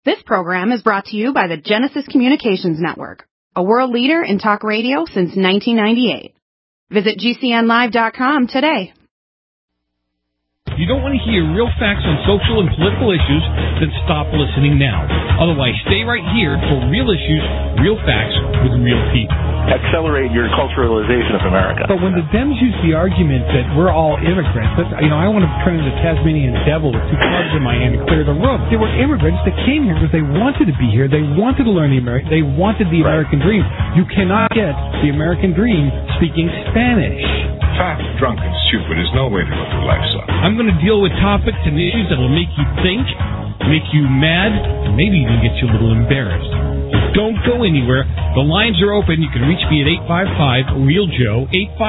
This program is brought to you by the Genesis Communications Network, a world leader in talk radio since 1998. Visit GCNlive.com today. If you don't want to hear real facts on social and political issues, then stop listening now. Otherwise, stay right here for real issues, real facts with real people. Accelerate your culturalization of America. But when the Dems use the argument that we're all immigrants, I want to turn into Tasmanian devil with two clubs in my hand and clear the room. They were immigrants that came here because they wanted to be here. They wanted to learn they wanted the American dream. You cannot get the American dream speaking Spanish. Fat, drunk, and stupid is no way to go through life, son. I'm going to deal with topics and issues that will make you think, make you mad, and maybe even get you a little embarrassed. Don't go anywhere. The lines are open. You can reach me at 855-REAL-JOE,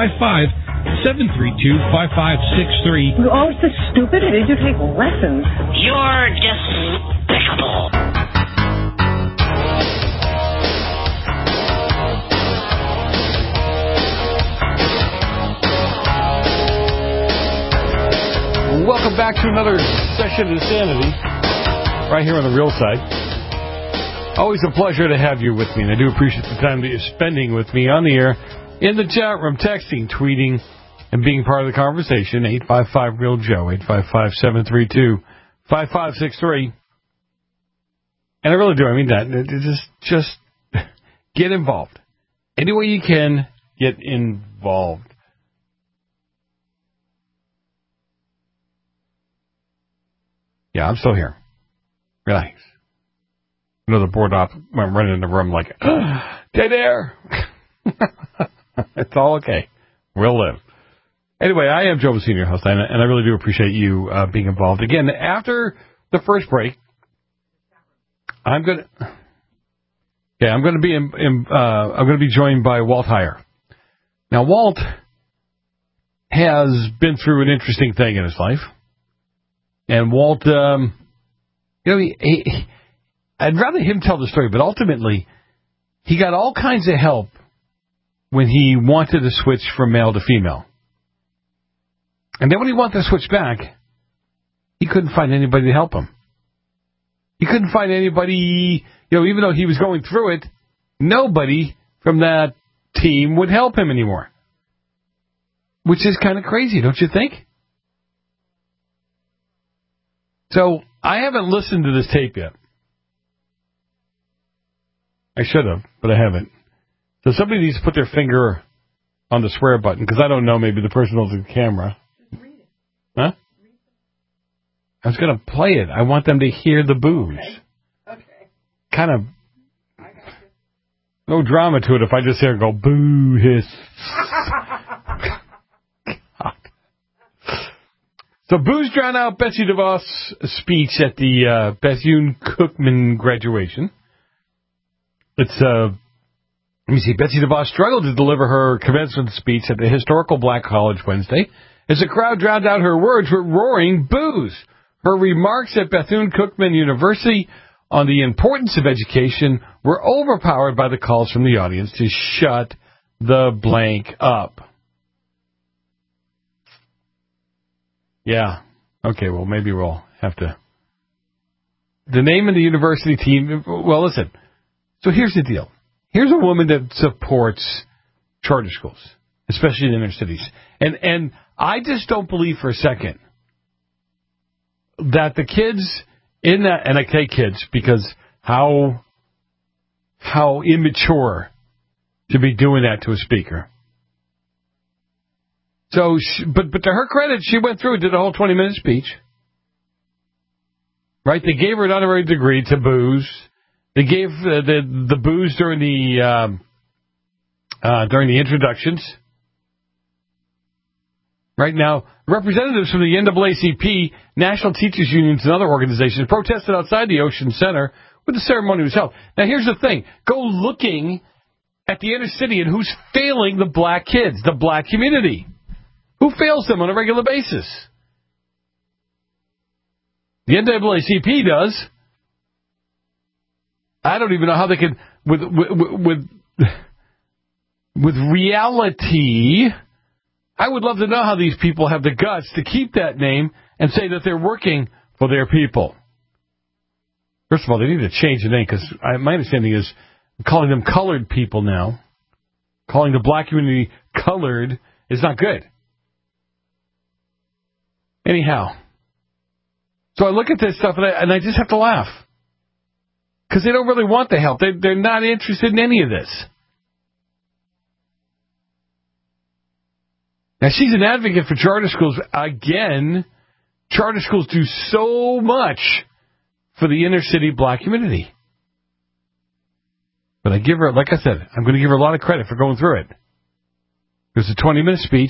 855-732-5563. You're always so stupid. Did you take lessons? You're despicable. Welcome back to another session of Insanity, right here on the Real Side. Always a pleasure to have you with me, and I do appreciate the time that you're spending with me on the air, in the chat room, texting, tweeting, and being part of the conversation. 855-REAL-JOE, 855-732-5563. And I really do, I mean that. Just get involved. Any way you can, get involved. Yeah, I'm still here. Relax. The board op went running in the room like, dead air. It's all okay. We'll live. Anyway, I am Joe Senior host, and I really do appreciate you being involved. Again, after the first break, I'm going to be joined by Walt Heyer. Now, Walt has been through an interesting thing in his life. And Walt, I'd rather him tell the story, but ultimately, he got all kinds of help when he wanted to switch from male to female. And then when he wanted to switch back, he couldn't find anybody to help him. He couldn't find anybody, even though he was going through it, nobody from that team would help him anymore. Which is kind of crazy, don't you think? So, I haven't listened to this tape yet. I should have, but I haven't. So somebody needs to put their finger on the swear button, because I don't know, maybe the person holds the camera. Just read it. Huh? I was going to play it. I want them to hear the boos. Okay. Kind of, I got you. no drama to it if I just hear it go boo, hiss. So boos drown out Betsy DeVos' speech at the Bethune-Cookman graduation. It's, let me see, Betsy DeVos struggled to deliver her commencement speech at the historical Black College Wednesday as the crowd drowned out her words with roaring boos. Her remarks at Bethune-Cookman University on the importance of education were overpowered by the calls from the audience to shut the blank up. Yeah. Okay, well, maybe we'll have to. The name of the university team, well, listen. So here's the deal. Here's a woman that supports charter schools, especially in inner cities. And I just don't believe for a second that the kids in that, and I say kids because how immature to be doing that to a speaker. So, but to her credit, she went through and did a whole 20-minute speech. Right? They gave her an honorary degree to booze. They gave the booze during the introductions. Right now, representatives from the NAACP, National Teachers Unions, and other organizations protested outside the Ocean Center where the ceremony was held. Now, here's the thing. Go looking at the inner city and who's failing the black kids, the black community. Who fails them on a regular basis? The NAACP does. I don't even know how they can, with reality. I would love to know how these people have the guts to keep that name and say that they're working for their people. First of all, they need to change the name because my understanding is calling them colored people now, calling the black community colored is not good. Anyhow, so I look at this stuff and I just have to laugh because they don't really want the help. They're not interested in any of this. Now, she's an advocate for charter schools. Again, charter schools do so much for the inner city black community. But I give her, like I said, I'm going to give her a lot of credit for going through it. It was a 20-minute speech.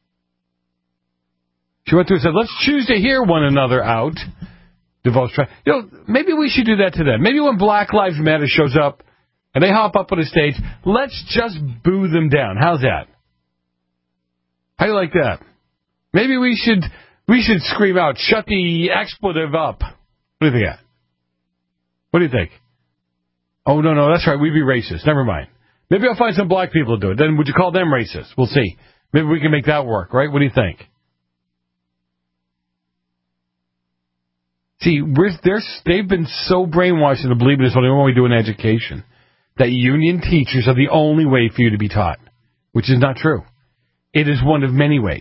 She went through and said, let's choose to hear one another out. DeVos tried. Maybe we should do that to them. Maybe when Black Lives Matter shows up and they hop up on the stage, let's just boo them down. How's that? How do you like that? Maybe we should scream out, shut the expletive up. What do you think of that? What do you think? Oh, no, that's right. We'd be racist. Never mind. Maybe I'll find some black people to do it. Then would you call them racist? We'll see. Maybe we can make that work, right? What do you think? See, they've been so brainwashed into believing it's only one way we do in education, that union teachers are the only way for you to be taught, which is not true. It is one of many ways.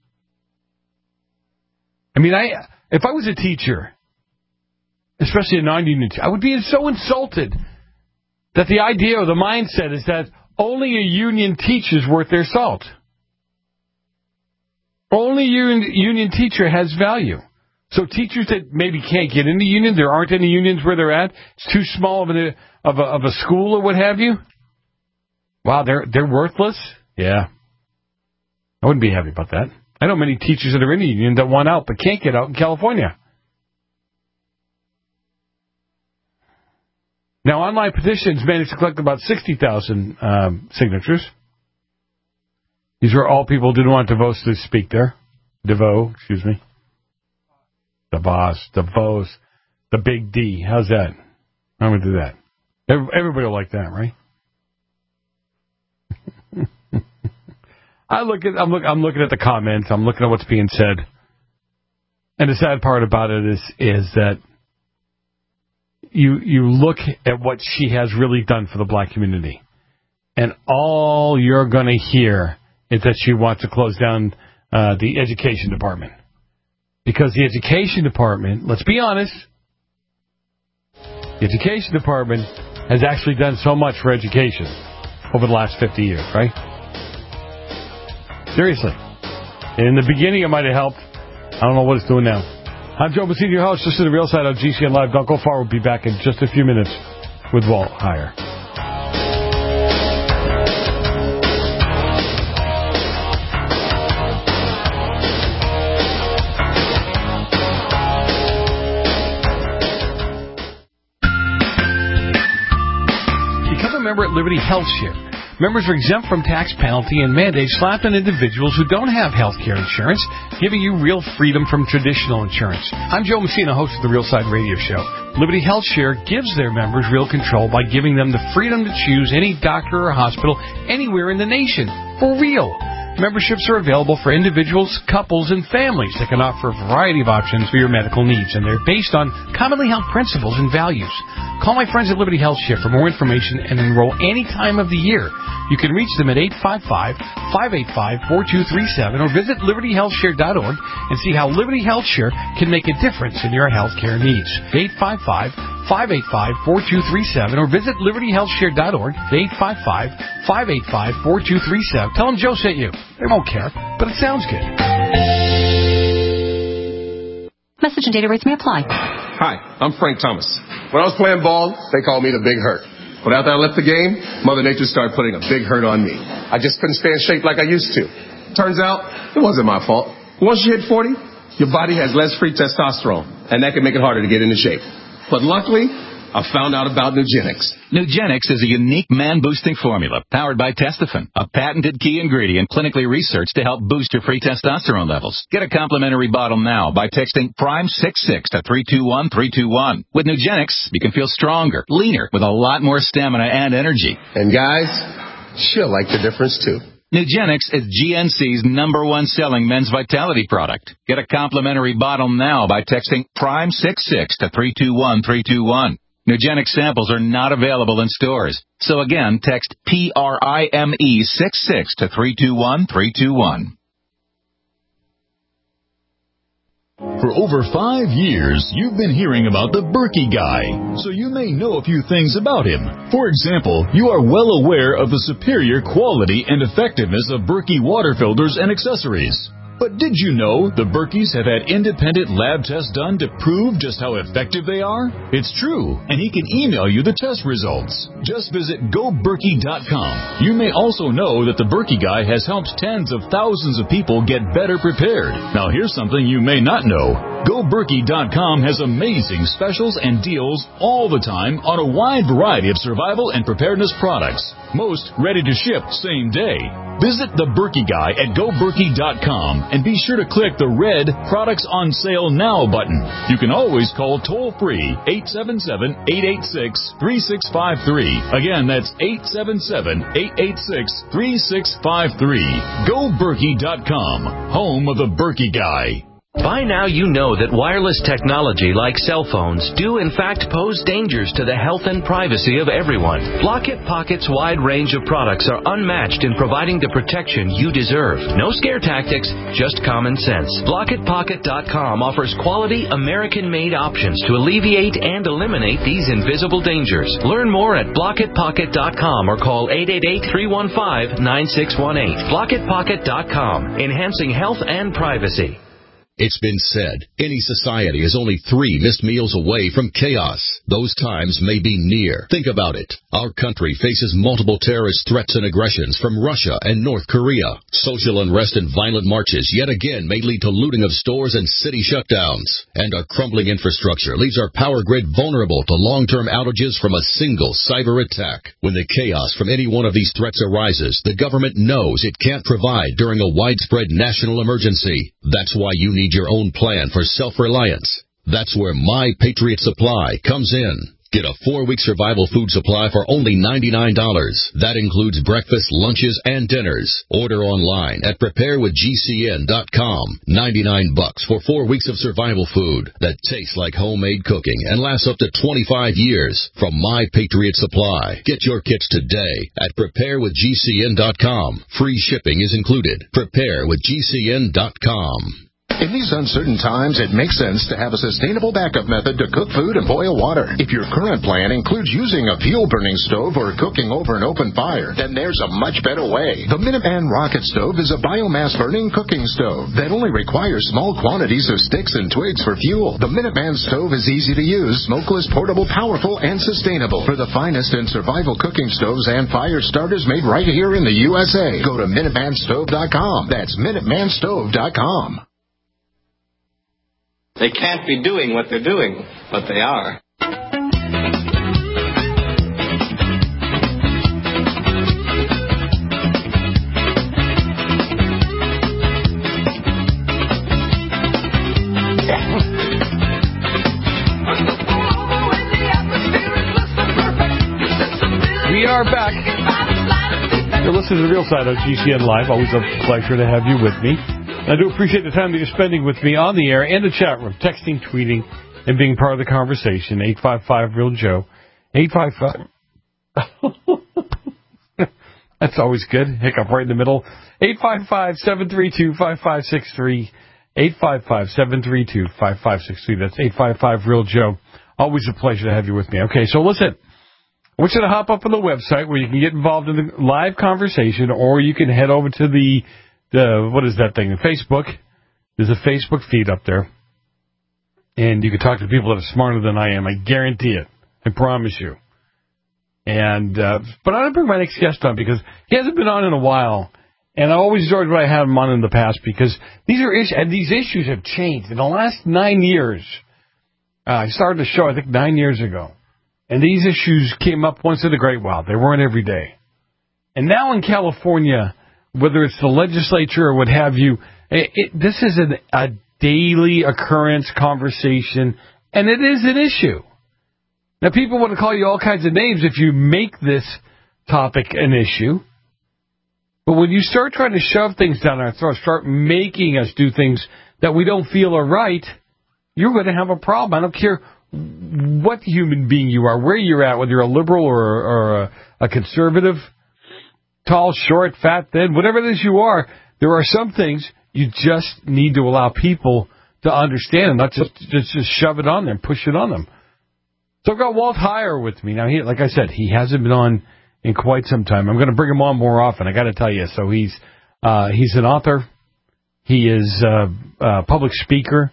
I mean, if I was a teacher, especially a non-union teacher, I would be so insulted that the idea or the mindset is that only a union teacher is worth their salt. Only a union teacher has value. So teachers that maybe can't get into unions, there aren't any unions where they're at, it's too small of a school or what have you. Wow, they're worthless? Yeah. I wouldn't be happy about that. I know many teachers that are in the union that want out but can't get out in California. Now, online petitions managed to collect about 60,000 signatures. These were all people who didn't want DeVos to speak there. DeVos, the big D. How's that? I'm going to do that. Everybody will like that, right? I'm looking at the comments. I'm looking at what's being said. And the sad part about it is that you look at what she has really done for the black community. And all you're going to hear is that she wants to close down the education department. Because the education department, let's be honest, the education department has actually done so much for education over the last 50 years, right? Seriously. In the beginning, it might have helped. I don't know what it's doing now. I'm Joe Messina, your host. Listen to the Real Side on GCN Live. Don't go far. We'll be back in just a few minutes with Walt Heyer. Become a member at Liberty Health Share. Members are exempt from tax penalty and mandates slapped on individuals who don't have health care insurance, giving you real freedom from traditional insurance. I'm Joe Messina, host of the Real Side Radio Show. Liberty Health Share gives their members real control by giving them the freedom to choose any doctor or hospital anywhere in the nation. For real. Memberships are available for individuals, couples, and families that can offer a variety of options for your medical needs, and they're based on commonly held principles and values. Call my friends at Liberty Health Share for more information and enroll any time of the year. You can reach them at 855-585-4237 or visit libertyhealthshare.org and see how Liberty Health Share can make a difference in your health care needs. 855-585-4237 or visit libertyhealthshare.org. 855-585-4237. Tell them Joe sent you. They won't care, but it sounds good. Message and data rates may apply. Hi, I'm Frank Thomas. When I was playing ball, they called me the Big Hurt. But after I left the game, Mother Nature started putting a big hurt on me. I just couldn't stay in shape like I used to. Turns out, it wasn't my fault. Once you hit 40, your body has less free testosterone, and that can make it harder to get into shape. But luckily, I found out about Nugenix. Nugenix is a unique man-boosting formula powered by Testofen, a patented key ingredient clinically researched to help boost your free testosterone levels. Get a complimentary bottle now by texting PRIME66 to 321-321. With Nugenix, you can feel stronger, leaner, with a lot more stamina and energy. And guys, she'll like the difference too. Nugenix is GNC's #1 selling men's vitality product. Get a complimentary bottle now by texting PRIME66 to 321-321. Nugenic samples are not available in stores. So again, text PRIME66 to 321321. For over 5 years, you've been hearing about the Berkey Guy, so you may know a few things about him. For example, you are well aware of the superior quality and effectiveness of Berkey water filters and accessories. But did you know the Berkeys have had independent lab tests done to prove just how effective they are? It's true, and he can email you the test results. Just visit GoBerkey.com. You may also know that the Berkey Guy has helped tens of thousands of people get better prepared. Now here's something you may not know. GoBerkey.com has amazing specials and deals all the time on a wide variety of survival and preparedness products. Most ready to ship same day. Visit the Berkey Guy at GoBerkey.com and be sure to click the red Products on Sale Now button. You can always call toll-free 877-886-3653. Again, that's 877-886-3653. GoBerkey.com, home of the Berkey Guy. By now you know that wireless technology like cell phones do in fact pose dangers to the health and privacy of everyone. Blockit Pocket's wide range of products are unmatched in providing the protection you deserve. No scare tactics, just common sense. BlockitPocket.com offers quality American-made options to alleviate and eliminate these invisible dangers. Learn more at BlockitPocket.com or call 888-315-9618. BlockitPocket.com, enhancing health and privacy. It's been said, any society is only 3 missed meals away from chaos. Those times may be near. Think about it. Our country faces multiple terrorist threats and aggressions from Russia and North Korea. Social unrest and violent marches yet again may lead to looting of stores and city shutdowns. And our crumbling infrastructure leaves our power grid vulnerable to long-term outages from a single cyber attack. When the chaos from any one of these threats arises, the government knows it can't provide during a widespread national emergency. That's why you need your own plan for self-reliance. That's where My Patriot Supply comes in. Get a 4-week survival food supply for only $99. That includes breakfast, lunches, and dinners. Order online at preparewithgcn.com. $99 for 4 weeks of survival food that tastes like homemade cooking and lasts up to 25 years from My Patriot Supply. Get your kits today at preparewithgcn.com. Free shipping is included. Preparewithgcn.com. In these uncertain times, it makes sense to have a sustainable backup method to cook food and boil water. If your current plan includes using a fuel-burning stove or cooking over an open fire, then there's a much better way. The Minuteman Rocket Stove is a biomass-burning cooking stove that only requires small quantities of sticks and twigs for fuel. The Minuteman Stove is easy to use, smokeless, portable, powerful, and sustainable. For the finest in survival cooking stoves and fire starters made right here in the USA, go to MinutemanStove.com. That's MinutemanStove.com. They can't be doing what they're doing, but they are. We are back. You're listening to The Real Side on GCN Live. Always a pleasure to have you with me. I do appreciate the time that you're spending with me on the air and the chat room, texting, tweeting, and being part of the conversation. 855-REAL-JOE. 855... That's always good. Hiccup right in the middle. 855-732-5563. 855-732-5563. That's 855-REAL-JOE. Always a pleasure to have you with me. Okay, so listen. I want you to hop up on the website where you can get involved in the live conversation, or you can head over to the what is that thing? The Facebook. There's a Facebook feed up there. And you can talk to people that are smarter than I am. I guarantee it. I promise you. And but I'm going to bring my next guest on because he hasn't been on in a while. And I always enjoyed when I had him on in the past because these are issues, and these issues have changed. In the last 9 years, I started the show, I think, 9 years ago. And these issues came up once in a great while. They weren't every day. And now in California, whether it's the legislature or what have you, this is a daily occurrence conversation, and it is an issue. Now, people want to call you all kinds of names if you make this topic an issue. But when you start trying to shove things down our throats, start making us do things that we don't feel are right, you're going to have a problem. I don't care what human being you are, where you're at, whether you're a liberal or a conservative, tall, short, fat, thin, whatever it is you are, there are some things you just need to allow people to understand and not just shove it on them, push it on them. So I've got Walt Heyer with me. Now, like I said, he hasn't been on in quite some time. I'm going to bring him on more often, I got to tell you. So he's an author. He is a public speaker.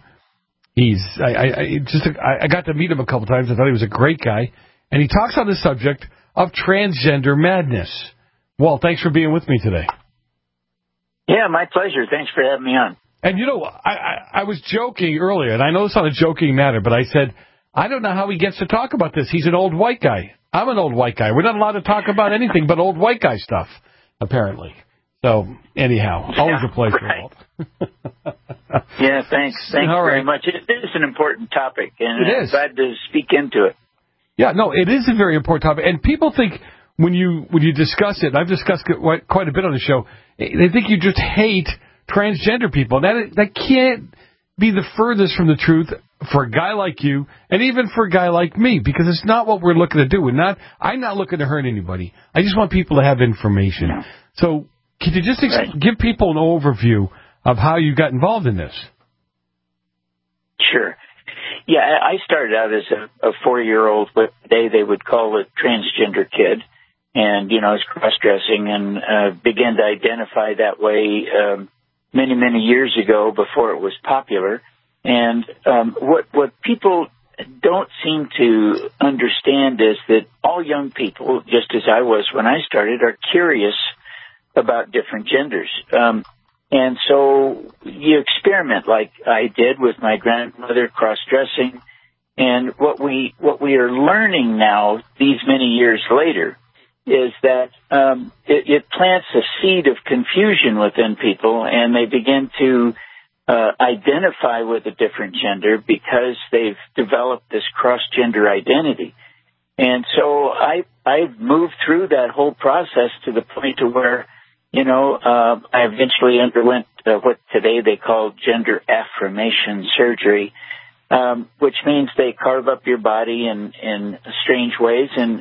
I got to meet him a couple times. I thought he was a great guy. And he talks on the subject of transgender madness. Walt, thanks for being with me today. Yeah, my pleasure. Thanks for having me on. And, I was joking earlier, and I know it's not a joking matter, but I said, I don't know how he gets to talk about this. He's an old white guy. I'm an old white guy. We're not allowed to talk about anything but old white guy stuff, apparently. So, anyhow, always a pleasure, right. Walt. Yeah, thanks very much. It is an important topic, and I'm glad to speak into it. Yeah, no, it is a very important topic, and people think when you discuss it, and I've discussed it quite a bit on the show, they think you just hate transgender people. That can't be the furthest from the truth for a guy like you, and even for a guy like me, because it's not what we're looking to do. I'm not looking to hurt anybody. I just want people to have information. Yeah. So, could you just give people an overview of how you got involved in this? Sure. Yeah, I started out as a 4-year-old, what today they would call a transgender kid. And, I was cross-dressing and began to identify that way many, many years ago before it was popular. And what people don't seem to understand is that all young people, just as I was when I started, are curious about different genders. And so you experiment like I did with my grandmother cross-dressing. And what we are learning now, these many years later, is that it plants a seed of confusion within people, and they begin to identify with a different gender because they've developed this cross-gender identity. And so I've moved through that whole process to the point to where, I eventually underwent what today they call gender affirmation surgery, which means they carve up your body in strange ways, and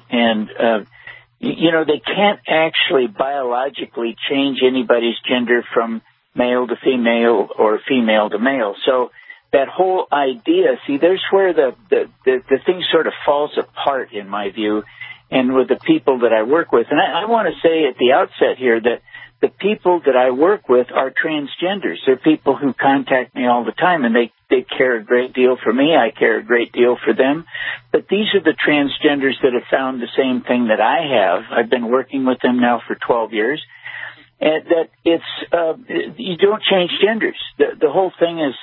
they can't actually biologically change anybody's gender from male to female or female to male. So that whole idea, there's where the thing sort of falls apart, in my view, and with the people that I work with. And I want to say at the outset here that the people that I work with are transgenders. They're people who contact me all the time, and they care a great deal for me. I care a great deal for them. But these are the transgenders that have found the same thing that I have. I've been working with them now for 12 years. And that it's, you don't change genders. The whole thing is,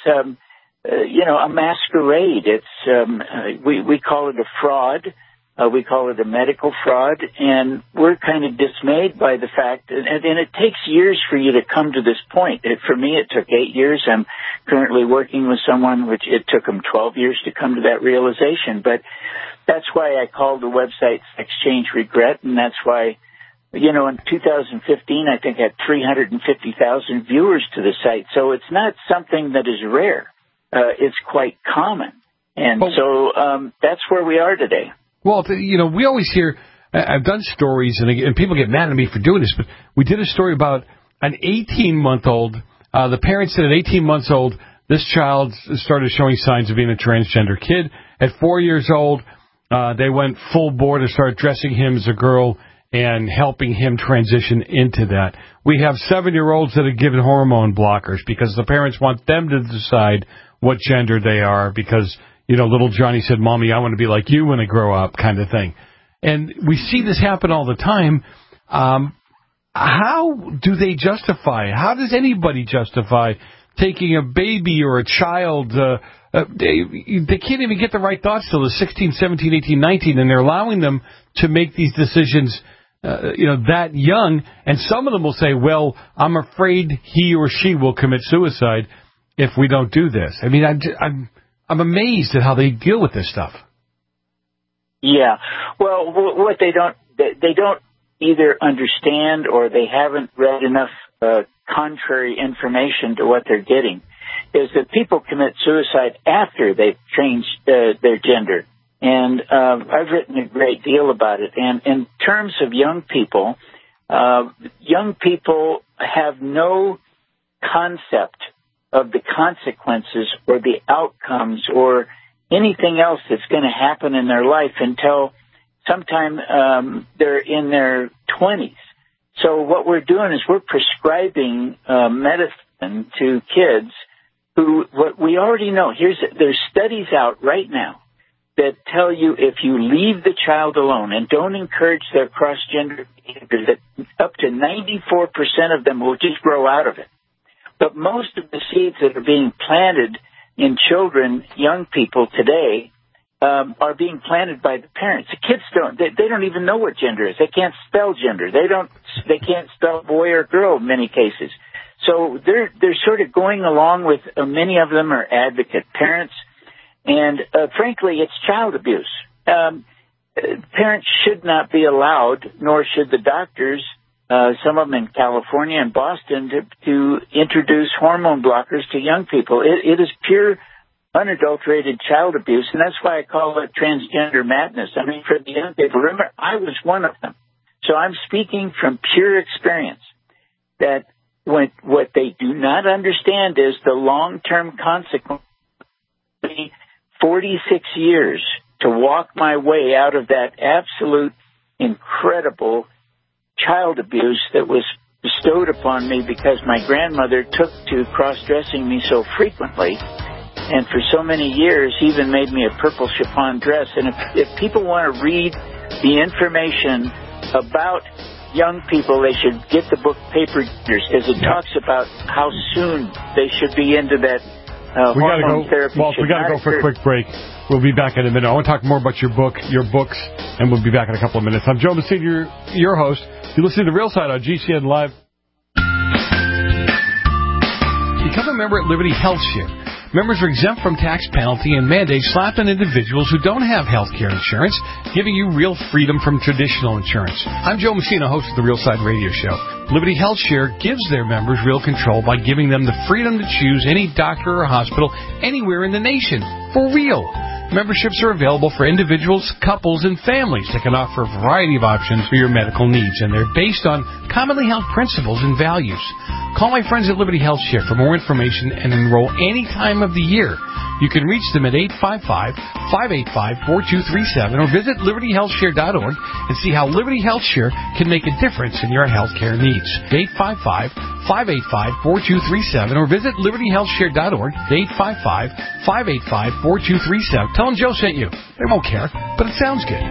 a masquerade. It's, we call it a fraud. We call it a medical fraud, and we're kind of dismayed by the fact, and it takes years for you to come to this point. For me, it took 8 years. I'm currently working with someone which it took them 12 years to come to that realization. But that's why I called the website Exchange Regret, and that's why, in 2015, I think I had 350,000 viewers to the site. So it's not something that is rare. It's quite common. And so that's where we are today. Well, we always hear, I've done stories, and people get mad at me for doing this, but we did a story about an 18-month-old. The parents said at 18 months old, this child started showing signs of being a transgender kid. At 4 years old, they went full board and started dressing him as a girl and helping him transition into that. We have 7-year-olds that are given hormone blockers because the parents want them to decide what gender they are because little Johnny said, Mommy, I want to be like you when I grow up, kind of thing. And we see this happen all the time. How do they justify? How does anybody justify taking a baby or a child? They can't even get the right thoughts till they're 16, 17, 18, 19, and they're allowing them to make these decisions, that young. And some of them will say, well, I'm afraid he or she will commit suicide if we don't do this. I mean, I'm amazed at how they deal with this stuff. Yeah. Well, what they don't either understand or they haven't read enough contrary information to what they're getting. is that people commit suicide after they've changed their gender. And I've written a great deal about it. And in terms of young people have no concept of the consequences or the outcomes or anything else that's going to happen in their life until sometime they're in their 20s. So what we're doing is we're prescribing medicine to kids who, what we already know, there's studies out right now that tell you if you leave the child alone and don't encourage their cross-gender behavior, that up to 94% of them will just grow out of it. But most of the seeds that are being planted in children, young people today, are being planted by the parents. The kids they don't even know what gender is. They can't spell gender. They can't spell boy or girl in many cases. So they're sort of going along with, many of them are advocate parents. And frankly, it's child abuse. Parents should not be allowed, nor should the doctors, some of them in California and Boston, to introduce hormone blockers to young people. It is pure, unadulterated child abuse, and that's why I call it transgender madness. I mean, for the young people, remember, I was one of them. So I'm speaking from pure experience that what they do not understand is the long-term consequence. 46 years to walk my way out of that absolute incredible child abuse that was bestowed upon me because my grandmother took to cross-dressing me so frequently, and for so many years even made me a purple chiffon dress. And if people want to read the information about young people, they should get the book Paper Genders, because it talks about how soon they should be into that hormone therapy. Walt, we got to go for a quick break. We'll be back in a minute. I want to talk more about your books, and we'll be back in a couple of minutes. I'm Joe Messina, your host. You're listening to Real Side on GCN Live. Become a member at Liberty Health Share. Members are exempt from tax penalty and mandates slapped on individuals who don't have health care insurance, giving you real freedom from traditional insurance. I'm Joe Messina, host of the Real Side Radio Show. Liberty Health Share gives their members real control by giving them the freedom to choose any doctor or hospital anywhere in the nation. For real. Memberships are available for individuals, couples, and families that can offer a variety of options for your medical needs, and they're based on commonly held principles and values. Call my friends at Liberty Health Share for more information and enroll any time of the year. You can reach them at 855-585-4237 or visit libertyhealthshare.org and see how Liberty Health Share can make a difference in your health care needs. 855-585-4237 or visit libertyhealthshare.org. 855-585-4237. Tell them Joe sent you. They won't care, but it sounds good.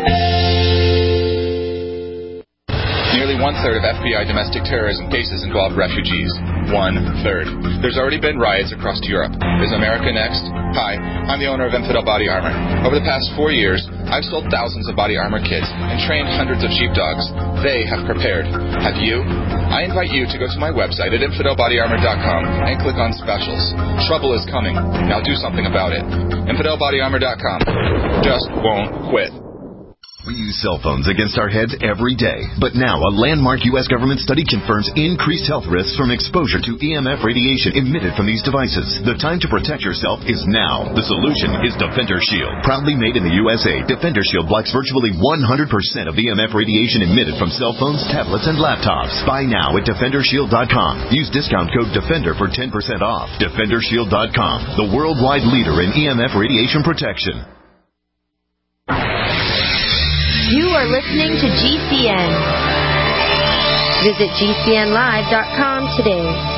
Nearly one-third of FBI domestic terrorism cases involve refugees. One-third. There's already been riots across Europe. Is America next? Hi, I'm the owner of Infidel Body Armor. Over the past 4 years, I've sold thousands of body armor kits and trained hundreds of sheepdogs. They have prepared. Have you? I invite you to go to my website at infidelbodyarmor.com and click on specials. Trouble is coming. Now do something about it. Infidelbodyarmor.com. Just won't quit. We use cell phones against our heads every day. But now a landmark U.S. government study confirms increased health risks from exposure to EMF radiation emitted from these devices. The time to protect yourself is now. The solution is Defender Shield. Proudly made in the USA, Defender Shield blocks virtually 100% of EMF radiation emitted from cell phones, tablets, and laptops. Buy now at DefenderShield.com. Use discount code DEFENDER for 10% off. DefenderShield.com, the worldwide leader in EMF radiation protection. You are listening to GCN. Visit GCNlive.com today.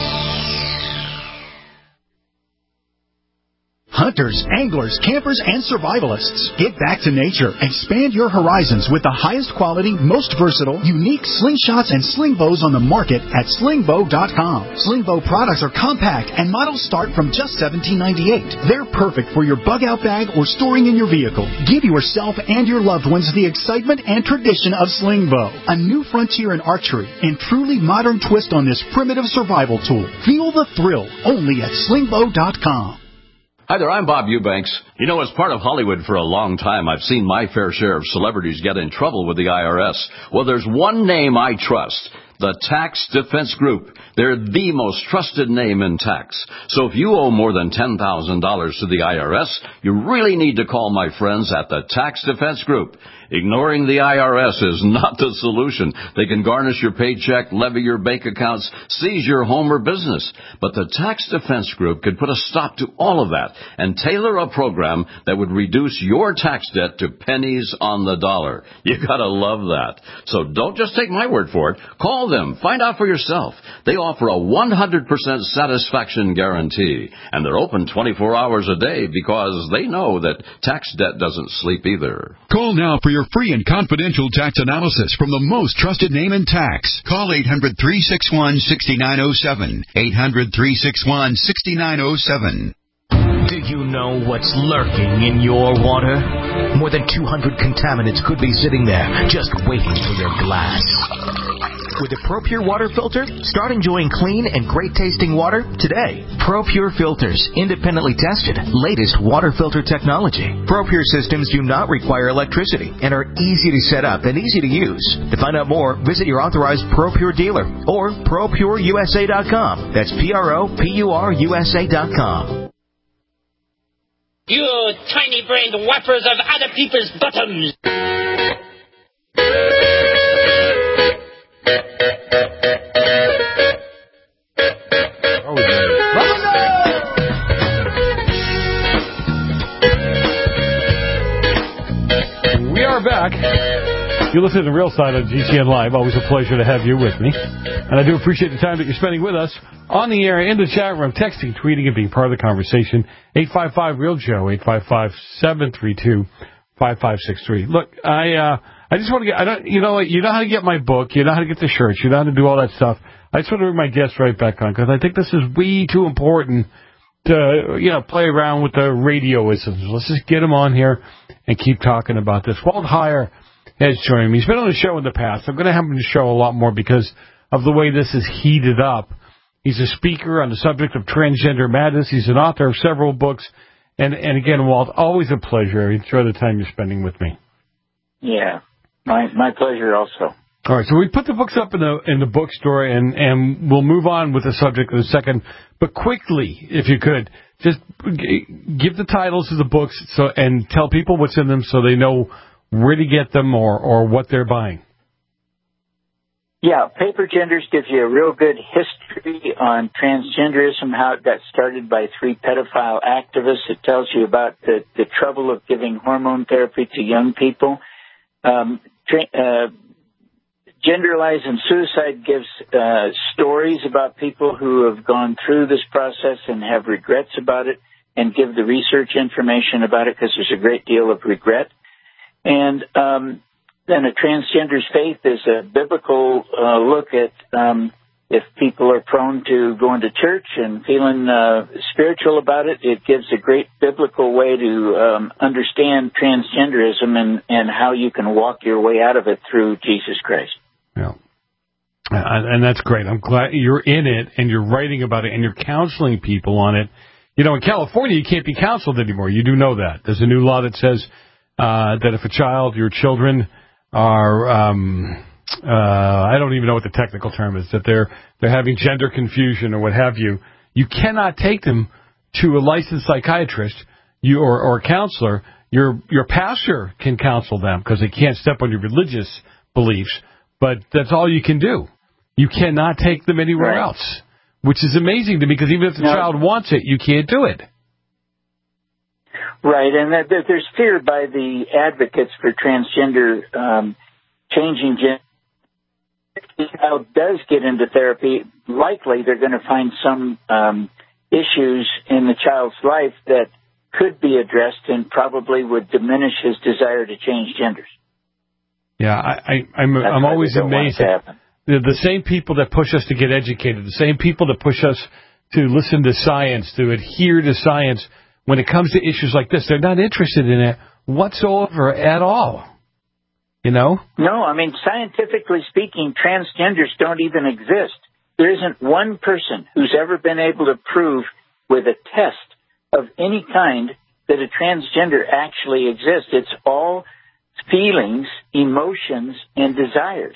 Hunters, anglers, campers, and survivalists. Get back to nature. Expand your horizons with the highest quality, most versatile, unique slingshots and sling bows on the market at slingbow.com. Slingbow products are compact and models start from just $17.98. They're perfect for your bug-out bag or storing in your vehicle. Give yourself and your loved ones the excitement and tradition of Slingbow, a new frontier in archery and truly modern twist on this primitive survival tool. Feel the thrill only at slingbow.com. Hi there, I'm Bob Eubanks. You know, as part of Hollywood for a long time, I've seen my fair share of celebrities get in trouble with the IRS. Well, there's one name I trust. The Tax Defense Group. They're the most trusted name in tax. So if you owe more than $10,000 to the IRS, you really need to call my friends at the Tax Defense Group. Ignoring the IRS is not the solution. They can garnish your paycheck, levy your bank accounts, seize your home or business. But the Tax Defense Group could put a stop to all of that and tailor a program that would reduce your tax debt to pennies on the dollar. You gotta love that. So don't just take my word for it. Call them. Find out for yourself. They offer a 100% satisfaction guarantee. And they're open 24 hours a day because they know that tax debt doesn't sleep either. Call now for your free and confidential tax analysis from the most trusted name in tax. Call 800-361-6907. 800-361-6907. Do you know what's lurking in your water? More than 200 contaminants could be sitting there, just waiting for your glass. With a ProPure water filter, start enjoying clean and great-tasting water today. ProPure filters, independently tested, latest water filter technology. ProPure systems do not require electricity and are easy to set up and easy to use. To find out more, visit your authorized ProPure dealer or ProPureUSA.com. That's ProPureUSA.com. You tiny-brained whappers of other people's bottoms! We are back. You listen to The Real Side on GCN Live. Always a pleasure to have you with me. And I do appreciate the time that you're spending with us on the air, in the chat room, texting, tweeting, and being part of the conversation. 855-REAL-JOE, 855-732-5563. Look, I just want to get, you know how to get my book, you know how to get the shirts, you know how to do all that stuff. I just want to bring my guests right back on because I think this is way too important to, play around with the radioisms. Let's just get them on here and keep talking about this. Walt Heyer has joined me. He's been on the show in the past. I'm going to have him on the show a lot more because of the way this is heated up. He's a speaker on the subject of transgender madness. He's an author of several books. And again, Walt, always a pleasure. I enjoy the time you're spending with me. Yeah, my pleasure also. All right, so we put the books up in the bookstore, and we'll move on with the subject in a second. But quickly, if you could, just give the titles of the books and tell people what's in them so they know where to get them or what they're buying. Yeah, Paper Genders gives you a real good history on transgenderism, how it got started by 3 pedophile activists. It tells you about the trouble of giving hormone therapy to young people. Gender Lies and Suicide gives stories about people who have gone through this process and have regrets about it, and give the research information about it because there's a great deal of regret. And then A Transgender's Faith is a biblical look at if people are prone to going to church and feeling spiritual about it. It gives a great biblical way to understand transgenderism and how you can walk your way out of it through Jesus Christ. Yeah. And that's great. I'm glad you're in it and you're writing about it and you're counseling people on it. In California, you can't be counseled anymore. You do know that. There's a new law that says that if a child, your children are, I don't even know what the technical term is, that they're having gender confusion or what have you, you cannot take them to a licensed psychiatrist or a counselor. Your pastor can counsel them because they can't step on your religious beliefs. But that's all you can do. You cannot take them anywhere else, which is amazing to me because even if the child wants it, you can't do it. Right, and there's fear by the advocates for transgender changing gender. If the child does get into therapy, likely they're going to find some issues in the child's life that could be addressed and probably would diminish his desire to change genders. Yeah, I'm always amazed. The same people that push us to get educated, the same people that push us to listen to science, to adhere to science, when it comes to issues like this, they're not interested in it whatsoever at all. No, scientifically speaking, transgenders don't even exist. There isn't one person who's ever been able to prove with a test of any kind that a transgender actually exists. It's all feelings, emotions, and desires.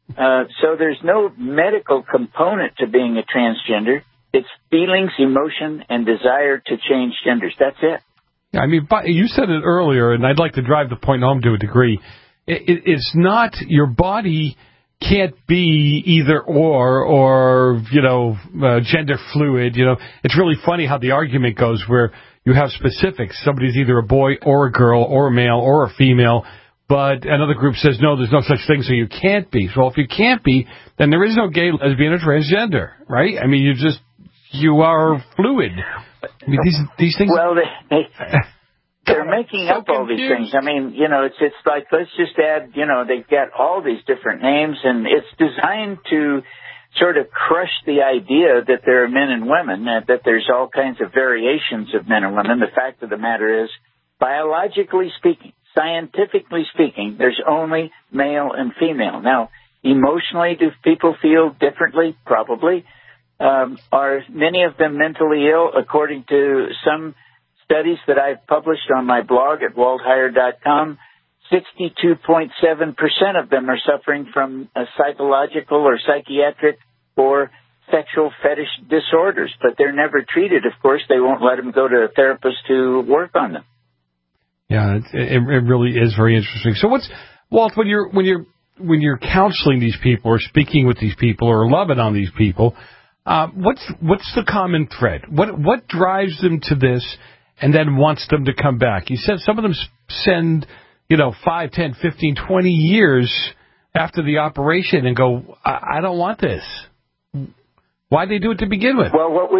So there's no medical component to being a transgender. It's feelings, emotion, and desire to change genders. That's it. Yeah, I mean, you said it earlier, and I'd like to drive the point home to a degree. It's not, your body can't be either or gender fluid. It's really funny how the argument goes where you have specifics. Somebody's either a boy or a girl or a male or a female, but another group says, no, there's no such thing, so you can't be. So if you can't be, then there is no gay, lesbian, or transgender, right? I mean, you are fluid. I mean, these things... Well, they're making up all these things. I mean, it's like, let's just add, they've got all these different names, and it's designed to sort of crush the idea that there are men and women, that there's all kinds of variations of men and women. The fact of the matter is, biologically speaking, scientifically speaking, there's only male and female. Now, emotionally, do people feel differently? Probably. Are many of them mentally ill? According to some studies that I've published on my blog at waldheier.com, 62.7% of them are suffering from a psychological or psychiatric or sexual fetish disorders, but they're never treated. Of course, they won't let them go to a therapist to work on them. Yeah, it really is very interesting. So Walt, when you're counseling these people or speaking with these people or loving on these people, what's the common thread? What drives them to this and then wants them to come back? You said some of them send, 5, 10, 15, 20 years after the operation and go, I don't want this. Why'd they do it to begin with? Well, what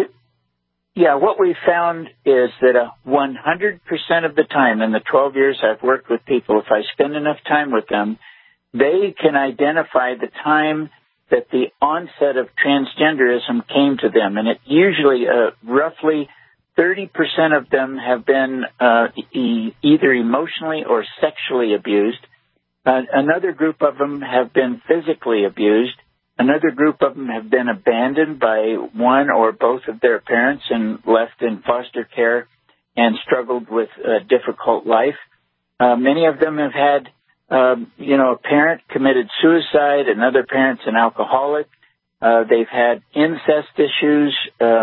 we found is that 100% of the time in the 12 years I've worked with people, if I spend enough time with them, they can identify the time that the onset of transgenderism came to them. And it usually, roughly 30% of them have been either emotionally or sexually abused. Another group of them have been physically abused. Another group of them have been abandoned by one or both of their parents and left in foster care and struggled with a difficult life. Many of them have had, a parent committed suicide, another parent's an alcoholic. They've had incest issues.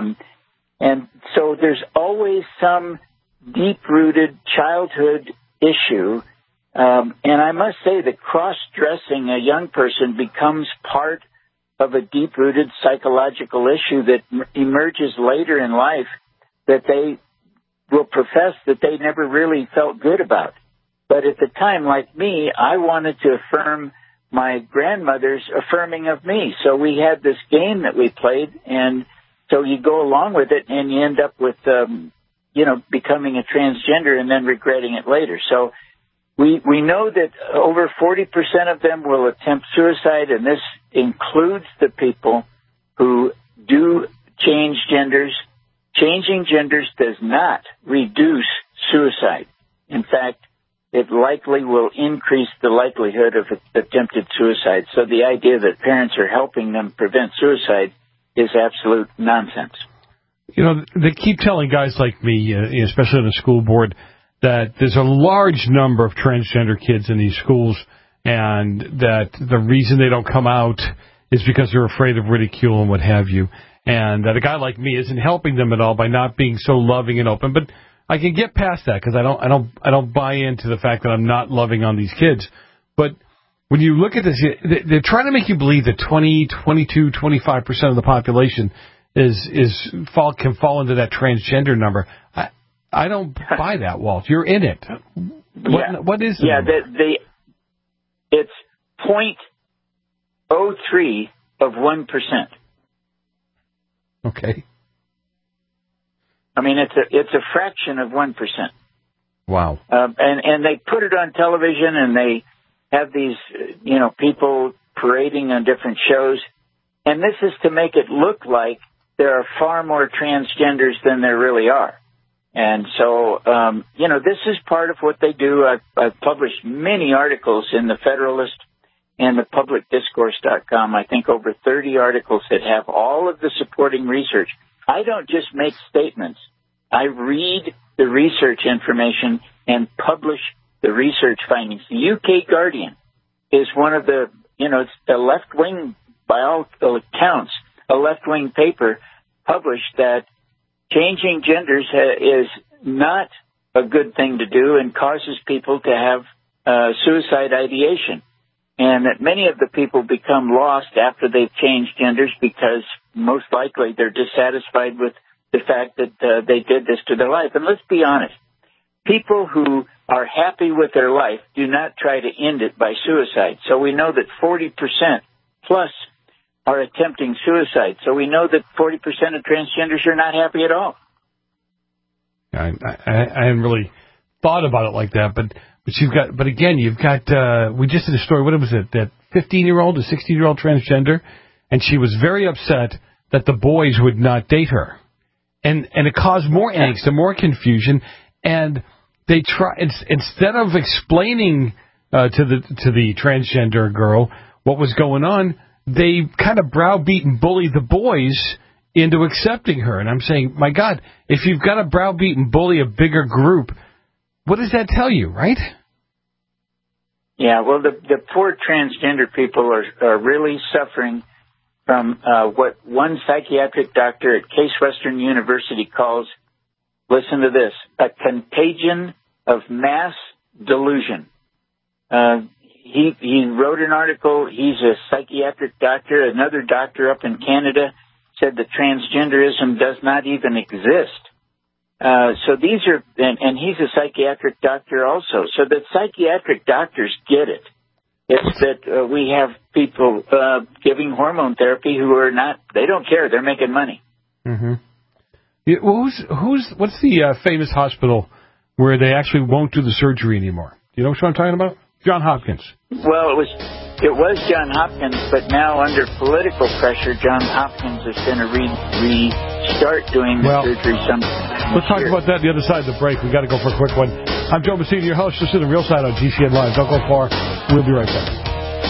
And so there's always some deep-rooted childhood issue. And I must say that cross-dressing a young person becomes part of a deep-rooted psychological issue that emerges later in life that they will profess that they never really felt good about. But at the time, like me, I wanted to affirm my grandmother's affirming of me. So we had this game that we played, and so you go along with it, and you end up with, becoming a transgender and then regretting it later. So we know that over 40% of them will attempt suicide, and this includes the people who do change genders. Changing genders does not reduce suicide. In fact, it likely will increase the likelihood of attempted suicide. So the idea that parents are helping them prevent suicide is absolute nonsense. They keep telling guys like me, especially on the school board, that there's a large number of transgender kids in these schools, and that the reason they don't come out is because they're afraid of ridicule and what have you, and that a guy like me isn't helping them at all by not being so loving and open. But I can get past that because I don't buy into the fact that I'm not loving on these kids. But when you look at this, they're trying to make you believe that 20, 22, 25% of the population can fall into that transgender number. I don't buy that, Walt. You're in it. What is it? Yeah, it's 0.03 of 1%. Okay. I mean, it's a fraction of 1%. Wow. And they put it on television, and they have these, people parading on different shows. And this is to make it look like there are far more transgenders than there really are. And so, this is part of what they do. I've published many articles in the Federalist and the publicdiscourse.com. I think over 30 articles that have all of the supporting research. I don't just make statements. I read the research information and publish the research findings. The UK Guardian is one of the it's the left wing, by all accounts, a left wing paper published that changing genders is not a good thing to do and causes people to have suicide ideation. And that many of the people become lost after they've changed genders because most likely they're dissatisfied with the fact that they did this to their life. And let's be honest, people who are happy with their life do not try to end it by suicide. So we know that 40% plus are attempting suicide. So we know that 40% of transgenders are not happy at all. I hadn't really thought about it like that, but you've got we just did a story. What was it? That 15-year-old, a 16-year-old transgender, and she was very upset that the boys would not date her, and it caused more angst and more confusion. And they try instead of explaining to the transgender girl what was going on, they kind of browbeat and bully the boys into accepting her. And I'm saying, my God, if you've got to browbeat and bully a bigger group, what does that tell you, right? Yeah, well, the poor transgender people are really suffering from what one psychiatric doctor at Case Western University calls, listen to this, a contagion of mass delusion. He wrote an article. He's a psychiatric doctor. Another doctor up in Canada said that transgenderism does not even exist. So these are, and he's a psychiatric doctor also. So the psychiatric doctors get it. It's that we have people giving hormone therapy who are not, they don't care. They're making money. Mm-hmm. Yeah, well, what's the famous hospital where they actually won't do the surgery anymore? Do you know what I'm talking about? Johns Hopkins. Well, it was Johns Hopkins, but now under political pressure, Johns Hopkins is going to restart doing the surgery sometime. Let's talk about that the other side of the break. We've got to go for a quick one. I'm Joe Messina, your host. This is The Real Side on GCN Live. Don't go far. We'll be right back.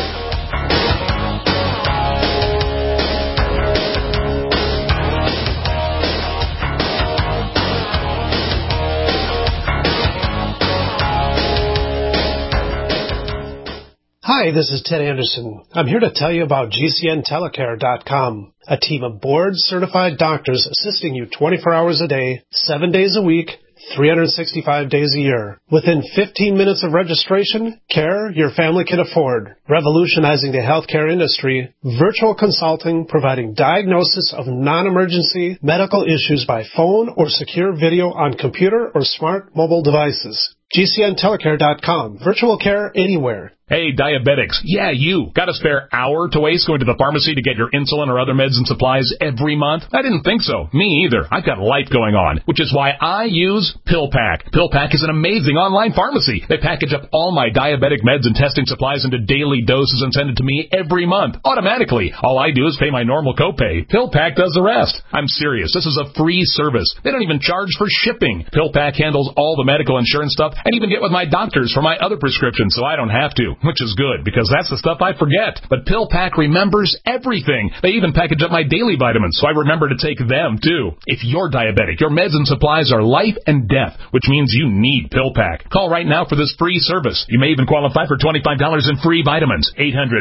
Hi, this is Ted Anderson. I'm here to tell you about GCNtelecare.com, a team of board-certified doctors assisting you 24 hours a day, 7 days a week, 365 days a year. Within 15 minutes of registration, care your family can afford. Revolutionizing the healthcare industry, virtual consulting providing diagnosis of non-emergency medical issues by phone or secure video on computer or smart mobile devices. GCNtelecare.com. Virtual care anywhere. Hey, diabetics. Yeah, you. Got a spare hour to waste going to the pharmacy to get your insulin or other meds and supplies every month? I didn't think so. Me either. I've got life going on, which is why I use PillPack. PillPack is an amazing online pharmacy. They package up all my diabetic meds and testing supplies into daily doses and send it to me every month, automatically. All I do is pay my normal copay. PillPack does the rest. I'm serious. This is a free service. They don't even charge for shipping. PillPack handles all the medical insurance stuff and even get with my doctors for my other prescriptions so I don't have to, which is good because that's the stuff I forget. But PillPack remembers everything. They even package up my daily vitamins so I remember to take them too. If you're diabetic, your meds and supplies are life and death, which means you need PillPack. Call right now for this free service. You may even qualify for $25 in free vitamins.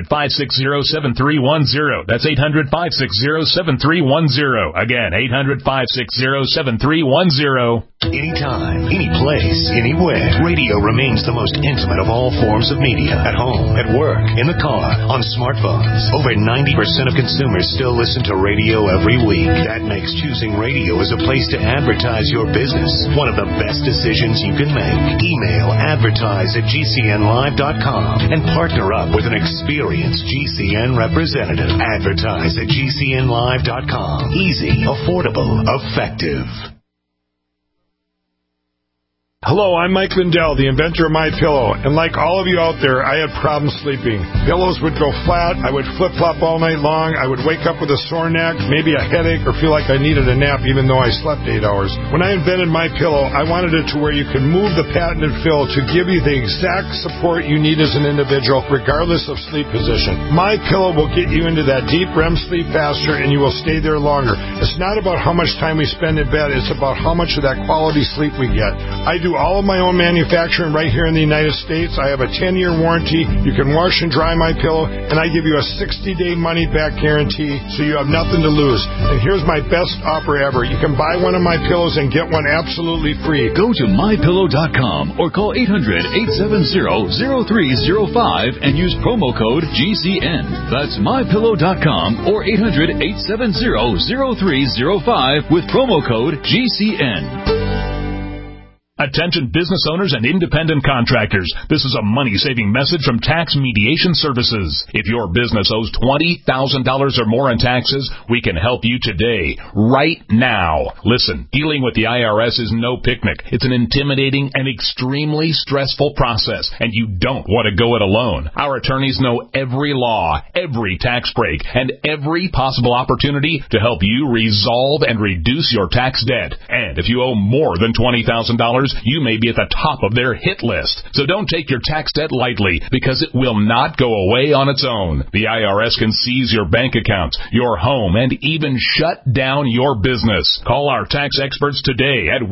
800-560-7310. That's 800-560-7310. Again, 800-560-7310. Anytime, any place, anywhere. Radio remains the most intimate of all forms of media. At home, at work, in the car, on smartphones. Over 90% of consumers still listen to radio every week. That makes choosing radio as a place to advertise your business one of the best decisions you can make. Email advertise@gcnlive.com and partner up with an experienced GCN representative. Advertise at gcnlive.com. Easy, affordable, effective. Hello, I'm Mike Lindell, the inventor of MyPillow, and like all of you out there, I had problems sleeping. Pillows would go flat, I would flip-flop all night long, I would wake up with a sore neck, maybe a headache, or feel like I needed a nap even though I slept 8 hours. When I invented MyPillow, I wanted it to where you can move the patented fill to give you the exact support you need as an individual, regardless of sleep position. MyPillow will get you into that deep REM sleep faster, and you will stay there longer. It's not about how much time we spend in bed, it's about how much of that quality sleep we get. I do do all of my own manufacturing right here in the United States. I have a 10-year warranty. You can wash and dry my pillow, and I give you a 60-day money-back guarantee, so you have nothing to lose. And here's my best offer ever. You can buy one of my pillows and get one absolutely free. Go to mypillow.com or call 800-870-0305 and use promo code GCN. That's mypillow.com or 800-870-0305 with promo code GCN. Attention business owners and independent contractors. This is a money-saving message from Tax Mediation Services. If your business owes $20,000 or more in taxes, we can help you today, right now. Listen, dealing with the IRS is no picnic. It's an intimidating and extremely stressful process, and you don't want to go it alone. Our attorneys know every law, every tax break, and every possible opportunity to help you resolve and reduce your tax debt. And if you owe more than $20,000, you may be at the top of their hit list. So don't take your tax debt lightly, because it will not go away on its own. The IRS can seize your bank accounts, your home, and even shut down your business. Call our tax experts today at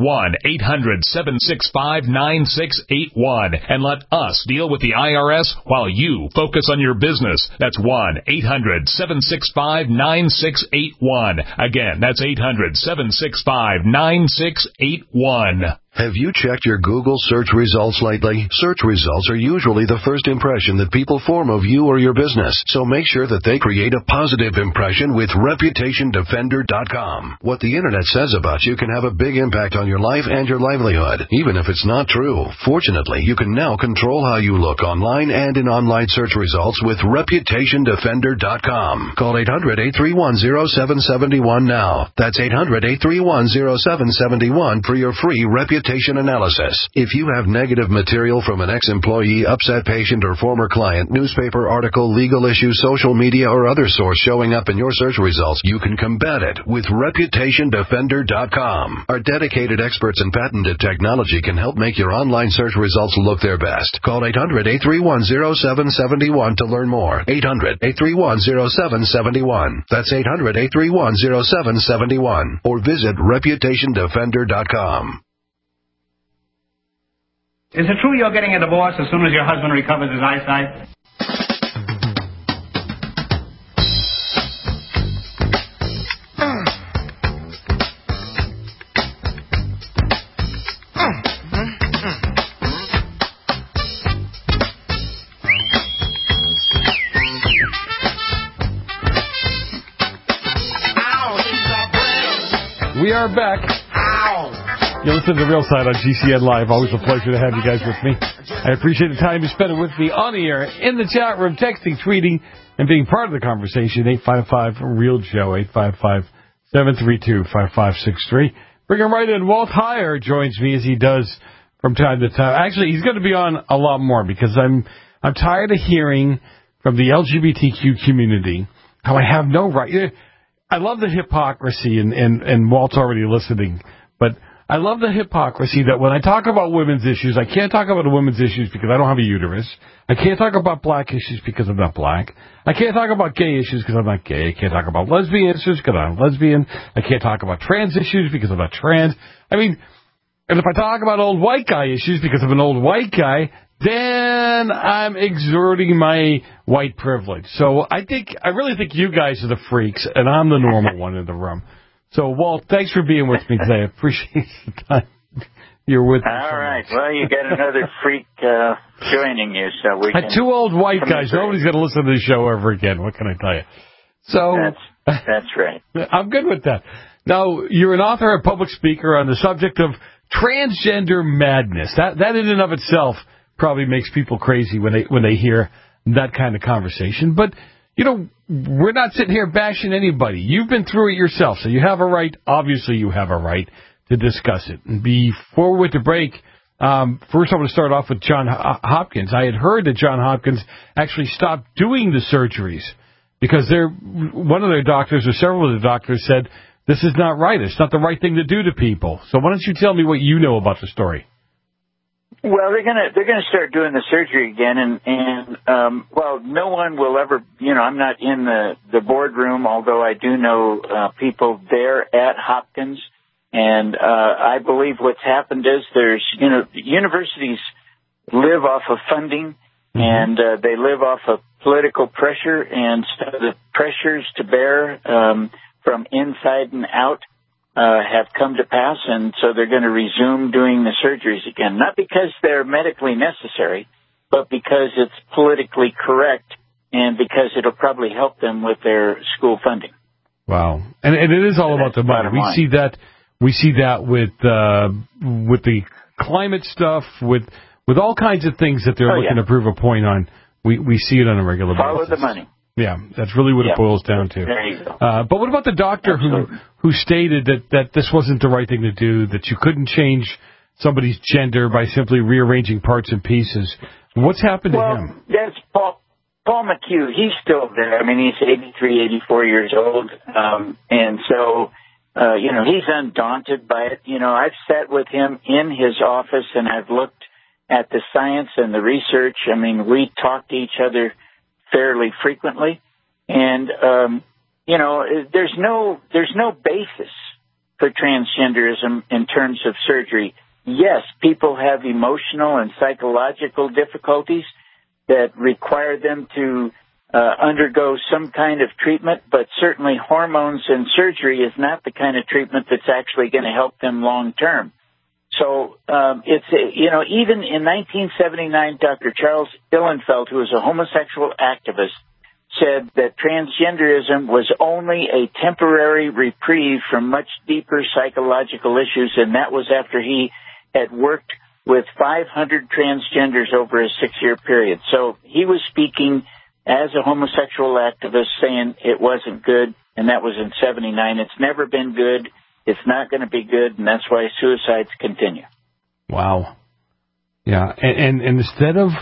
1-800-765-9681 and let us deal with the IRS while you focus on your business. That's 1-800-765-9681. Again, that's 800-765-9681. Have you checked your Google search results lately? Search results are usually the first impression that people form of you or your business, so make sure that they create a positive impression with ReputationDefender.com. What the Internet says about you can have a big impact on your life and your livelihood, even if it's not true. Fortunately, you can now control how you look online and in online search results with ReputationDefender.com. Call 800-831-0771 now. That's 800-831-0771 for your free reputation analysis. If you have negative material from an ex-employee, upset patient, or former client, newspaper article, legal issue, social media, or other source showing up in your search results, you can combat it with ReputationDefender.com. Our dedicated experts in patented technology can help make your online search results look their best. Call 800-831-0771 to learn more. 800-831-0771. That's 800-831-0771. Or visit ReputationDefender.com. Is it true you're getting a divorce as soon as your husband recovers his eyesight? We are back. You listen to The Real Side on GCN Live. Always a pleasure to have you guys with me. I appreciate the time you spend with me on the air, in the chat room, texting, tweeting, and being part of the conversation. 855-REAL-JOE, 855-732-5563. Bring him right in. Walt Heyer joins me as he does from time to time. Actually, he's going to be on a lot more because I'm tired of hearing from the LGBTQ community how I have no right. I love the hypocrisy, and Walt's already listening, but I love the hypocrisy that when I talk about women's issues, I can't talk about the women's issues because I don't have a uterus. I can't talk about black issues because I'm not black. I can't talk about gay issues because I'm not gay. I can't talk about lesbian issues because I'm lesbian. I can't talk about trans issues because I'm not trans. I mean, and if I talk about old white guy issues because I'm an old white guy, then I'm exerting my white privilege. So I really think you guys are the freaks, and I'm the normal one in the room. So, Walt, thanks for being with me today. I appreciate the time you're with me. All right. Well, you got another freak joining you, so we can... Two old white guys. Nobody's going to listen to the show ever again. What can I tell you? So That's right. I'm good with that. Now, you're an author and public speaker on the subject of transgender madness. That in and of itself probably makes people crazy when they hear that kind of conversation. But, you know, we're not sitting here bashing anybody. You've been through it yourself, so you have a right. Obviously, you have a right to discuss it. And before we went to break, first I want to start off with John Hopkins. I had heard that John Hopkins actually stopped doing the surgeries because one of their doctors or several of the doctors said, this is not right. It's not the right thing to do to people. So why don't you tell me what you know about the story? Well, they're gonna start doing the surgery again, and well, no one will ever. You know, I'm not in the boardroom, although I do know people there at Hopkins, And I believe what's happened is universities live off of funding, and they live off of political pressure, and so the pressures to bear from inside and out have come to pass, and so they're going to resume doing the surgeries again, not because they're medically necessary, but because it's politically correct and because it'll probably help them with their school funding. Wow. And it is all about the money. We see that with the climate stuff, with all kinds of things that they're looking to prove a point on. We see it on a regular basis. Follow the money. Yeah, that's really what it boils down to. There you go. But what about the doctor who stated that this wasn't the right thing to do, that you couldn't change somebody's gender by simply rearranging parts and pieces? What's happened to him? That's Paul McHugh. He's still there. I mean, he's 83, 84 years old. And so, he's undaunted by it. I've sat with him in his office and I've looked at the science and the research. I mean, we talk to each other fairly frequently. And, there's no basis for transgenderism in terms of surgery. Yes, people have emotional and psychological difficulties that require them to undergo some kind of treatment, but certainly hormones and surgery is not the kind of treatment that's actually going to help them long term. So even in 1979, Dr. Charles Ihlenfeld, who was a homosexual activist, said that transgenderism was only a temporary reprieve from much deeper psychological issues, and that was after he had worked with 500 transgenders over a 6-year period. So he was speaking as a homosexual activist, saying it wasn't good, and that was in 79. It's never been good. It's not going to be good, and that's why suicides continue. Wow. Yeah, and instead of,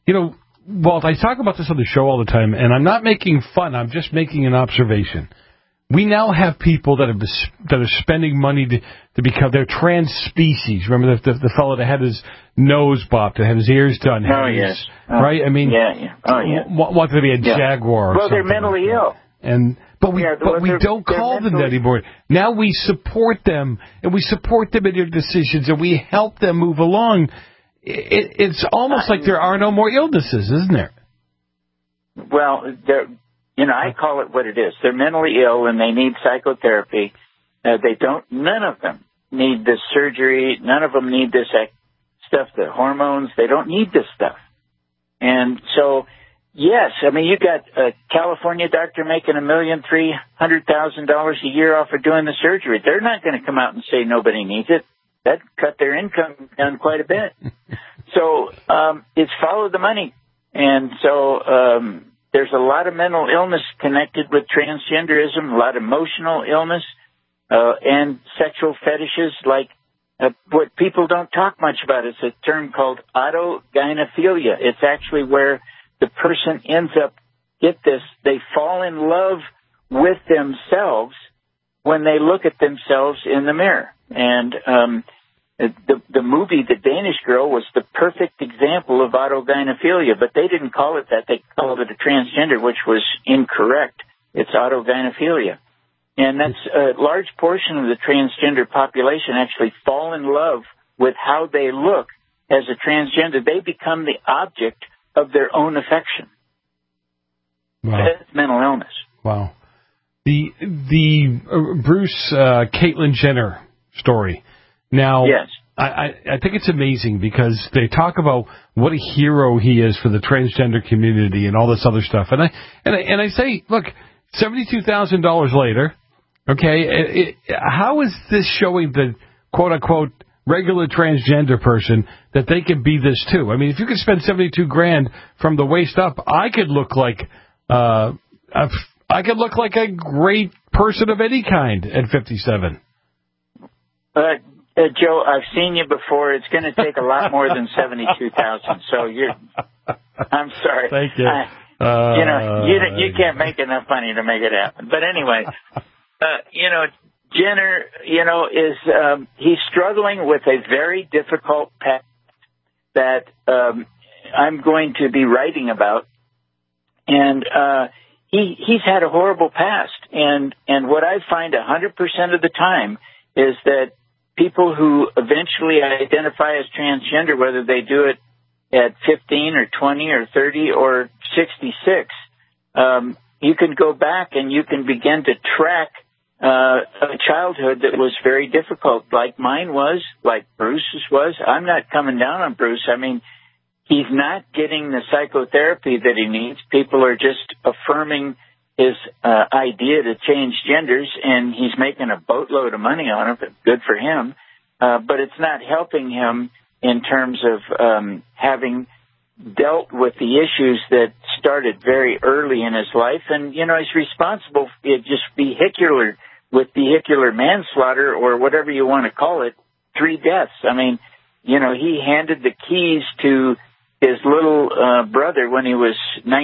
Walt, I talk about this on the show all the time, and I'm not making fun. I'm just making an observation. We now have people that are spending money to become, they're trans species. Remember the fellow that had his nose bopped, that had his ears done. Yes. Right? I mean, wanted to be a jaguar or well, they're mentally ill. But we don't call them that anymore. Now we support them, and we support them in their decisions, and we help them move along. It's almost like there are no more illnesses, isn't there? Well, I call it what it is. They're mentally ill, and they need psychotherapy. None of them need this surgery. None of them need this stuff, the hormones. They don't need this stuff. And so, yes, I mean, you got a California doctor making $1,300,000 a year off of doing the surgery. They're not going to come out and say nobody needs it. That cut their income down quite a bit. So it's follow the money. And so there's a lot of mental illness connected with transgenderism, a lot of emotional illness, and sexual fetishes like what people don't talk much about. It's a term called autogynephilia. It's actually where the person ends up, get this, they fall in love with themselves when they look at themselves in the mirror. And the movie The Danish Girl was the perfect example of autogynephilia, but they didn't call it that. They called it a transgender, which was incorrect. It's autogynephilia. And that's a large portion of the transgender population actually fall in love with how they look as a transgender. They become the object of their own affection. Wow. That's mental illness. Wow. The Bruce Caitlyn Jenner story. Now, yes. I think it's amazing because they talk about what a hero he is for the transgender community and all this other stuff. And I say, look, $72,000 later, okay, how is this showing the quote unquote regular transgender person that they can be this too? I mean, if you could spend $72,000 from the waist up, I could look like a great person of any kind at 57. Joe, I've seen you before. It's going to take a lot more than 72,000. So I'm sorry. Thank you. You can't make enough money to make it happen. But anyway, Jenner, is he's struggling with a very difficult path that I'm going to be writing about, and he's had a horrible past. And what I find 100% of the time is that people who eventually identify as transgender, whether they do it at 15 or 20 or 30 or 66, you can go back and you can begin to track a childhood that was very difficult, like mine was, like Bruce's was. I'm not coming down on Bruce. I mean, he's not getting the psychotherapy that he needs. People are just affirming his idea to change genders, and he's making a boatload of money on it. Good for him. But it's not helping him in terms of having dealt with the issues that started very early in his life. And, you know, he's responsible for just vehicular manslaughter or whatever you want to call it, 3 deaths. I mean, you know, he handed the keys to his little brother when he was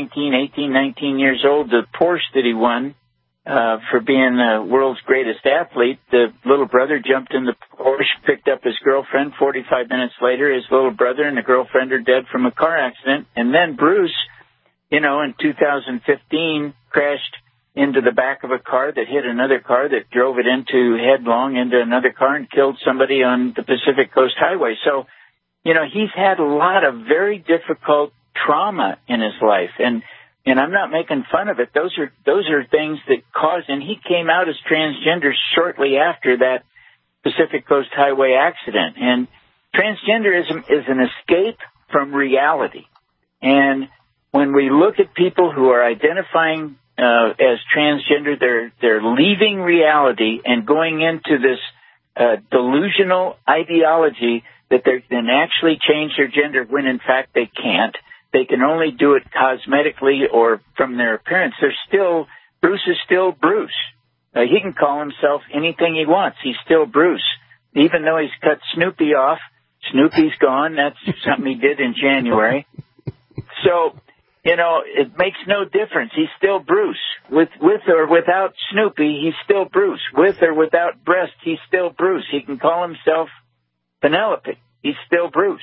19 years old, the Porsche that he won for being the world's greatest athlete. The little brother jumped in the Porsche, picked up his girlfriend. 45 minutes later, his little brother and the girlfriend are dead from a car accident. And then Bruce, you know, in 2015, crashed into the back of a car that hit another car that drove it headlong into another car and killed somebody on the Pacific Coast Highway. So, you know, he's had a lot of very difficult trauma in his life, and I'm not making fun of it. Those are things that cause, and he came out as transgender shortly after that Pacific Coast Highway accident. And transgenderism is an escape from reality. And when we look at people who are identifying as transgender, they're leaving reality and going into this delusional ideology that they can actually change their gender when, in fact, they can't. They can only do it cosmetically or from their appearance. Bruce is still Bruce. He can call himself anything he wants. He's still Bruce. Even though he's cut Snoopy off, Snoopy's gone. That's something he did in January. So, you know, it makes no difference. He's still Bruce. With or without Snoopy, he's still Bruce. With or without breast, he's still Bruce. He can call himself Penelope. He's still Bruce.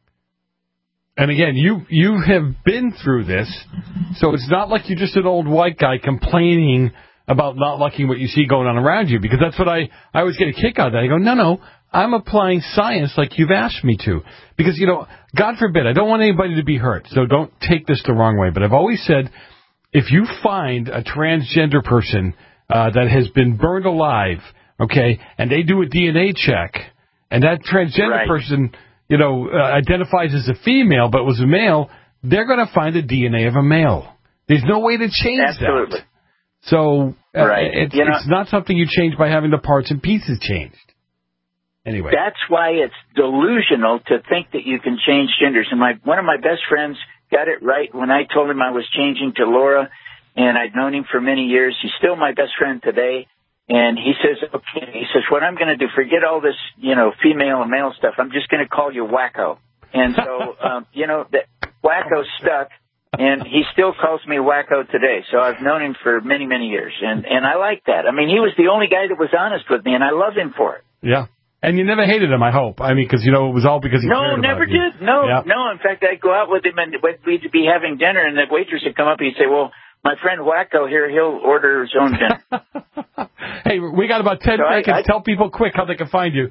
And again, you have been through this, so it's not like you're just an old white guy complaining about not liking what you see going on around you, because that's what I always get a kick out of that. I go, no, I'm applying science like you've asked me to. Because, you know, God forbid, I don't want anybody to be hurt, so don't take this the wrong way. But I've always said, if you find a transgender person that has been burned alive, okay, and they do a DNA check, and that transgender person, you know, identifies as a female but was a male, they're going to find the DNA of a male. There's no way to change that. So it's not something you change by having the parts and pieces changed. Anyway. That's why it's delusional to think that you can change genders. And one of my best friends got it right when I told him I was changing to Laura, and I'd known him for many years. He's still my best friend today. And he says, okay, he says, what I'm going to do, forget all this, you know, female and male stuff. I'm just going to call you Wacko. And so, you know, that Wacko stuck, and he still calls me Wacko today. So I've known him for many, many years. And I like that. I mean, he was the only guy that was honest with me, and I love him for it. Yeah. And you never hated him, I hope. I mean, because, you know, it was all because he cared about you. No, never did. No. In fact, I'd go out with him, and we'd be having dinner, and the waitress would come up, and he'd say, well, my friend Wacko here, he'll order his own dinner. Hey, we got about 10 seconds. Tell people quick how they can find you.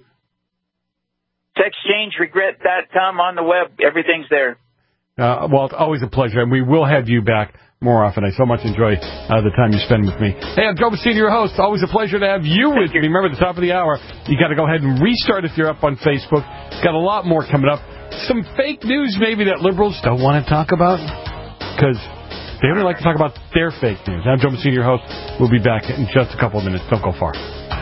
Sexchangeregret.com on the web. Everything's there. Well, it's always a pleasure, and we will have you back more often. I so much enjoy the time you spend with me. Hey, I'm Joe Messina, your host. Always a pleasure to have you with me. Remember, at the top of the hour, you got to go ahead and restart if you're up on Facebook. Got a lot more coming up. Some fake news maybe that liberals don't want to talk about, because they only like to talk about their fake news. I'm Joe Messina, your host. We'll be back in just a couple of minutes. Don't go far.